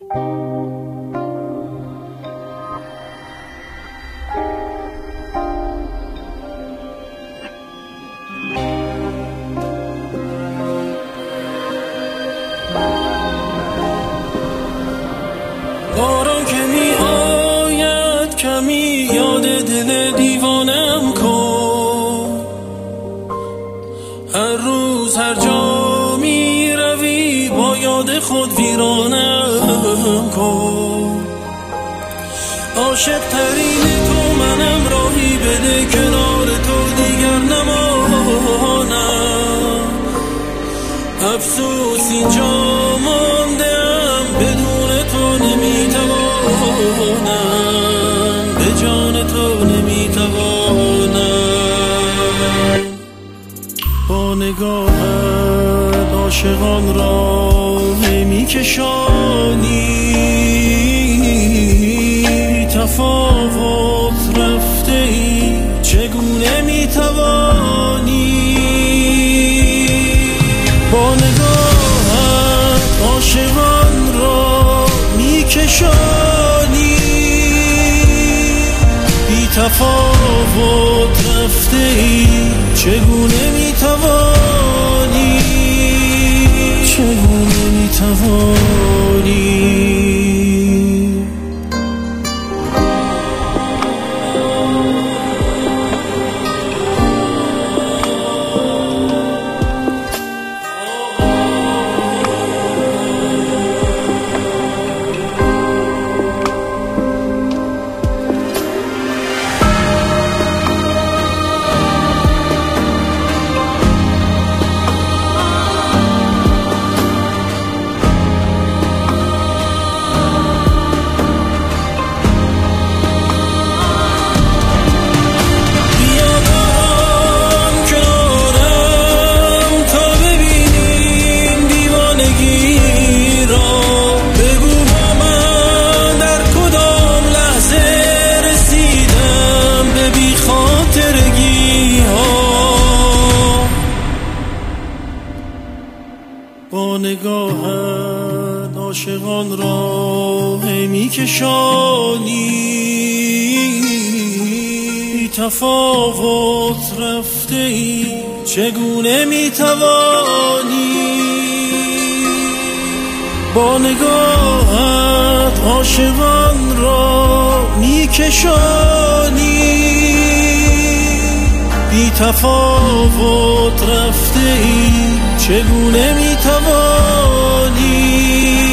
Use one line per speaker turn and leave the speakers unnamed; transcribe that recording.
باران که می آید کمی یاد دل دیوانم کن، هر روز هر جا می روی با یاد خود ویرانم کن. عاشق ترین تو منم، راهی بده کنار تو دیگر نمانم. افسوس اینجا ماندم، بدون تو نمیتوانم، به جان تو نمیتوانم. با نگاهت عاشقان را میکشانی، تفاوت رفته ای چگونه میتوانی. با نگاهت عاشقان را میکشانی، بی تفاوت رفته ای چگونه میتوانی، چگونه میتوانی. با نگاهت عاشقان را میکشانی، تفاوت رفته ای چگونه میتوانی. با نگاهت عاشقان را میکشانی، بی تفاوت رفته ای چگونه میتوانی.